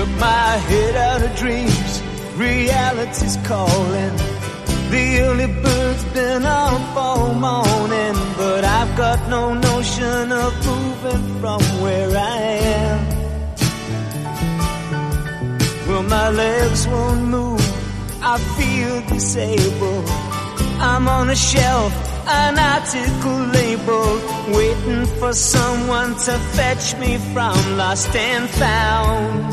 Took my head out of dreams, reality's calling. The early bird's been up all morning, but I've got no notion of moving from where I am. Well, my legs won't move, I feel disabled. I'm on a shelf, an article labeled, waiting for someone to fetch me from lost and found.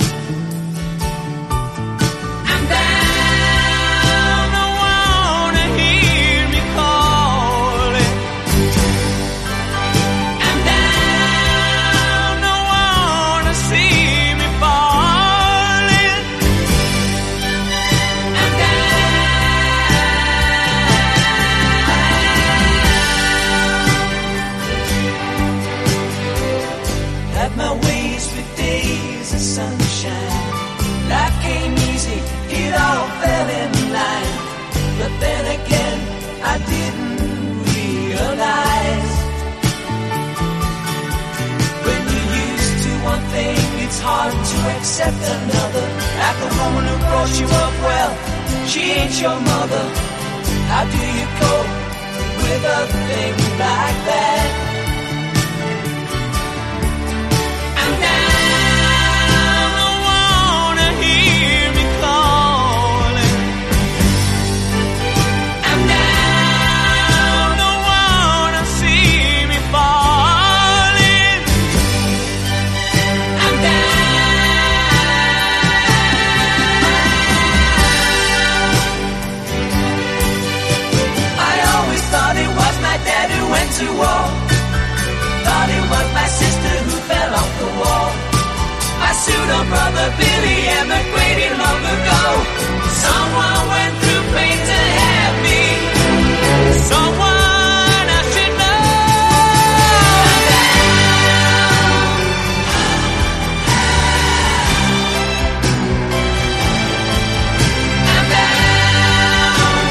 I'm down, I wanna hear me calling. I'm down, I wanna see me falling. I'm had my ways for days of sunshine. Life came easy, it all fell in line. But then again, I didn't realize. When you're used to one thing, it's hard to accept another. Like the woman who brought you up, well, she ain't your mother. How do you cope with a thing like that? To war. Thought it was my sister who fell off the wall. My pseudo brother Billy emigrated long ago. Someone went through pain to have me. Someone I should know. I'm down.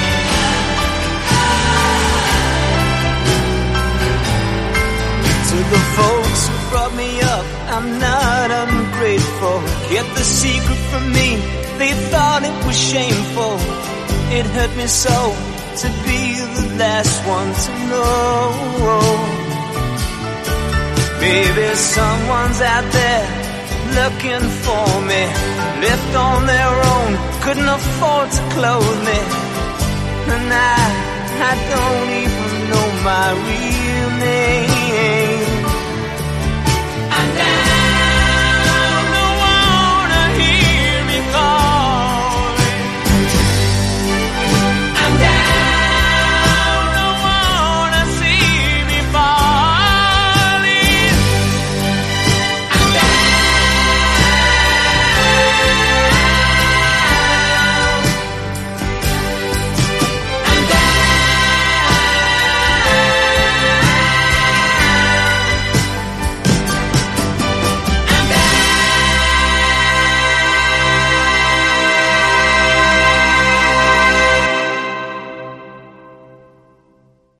To the folks who brought me up, I'm not ungrateful. Kept the secret from me, they thought it was shameful. It hurt me so to be the last one to know. Maybe someone's out there looking for me, left on their own, couldn't afford to clothe me. And I don't even know my reason.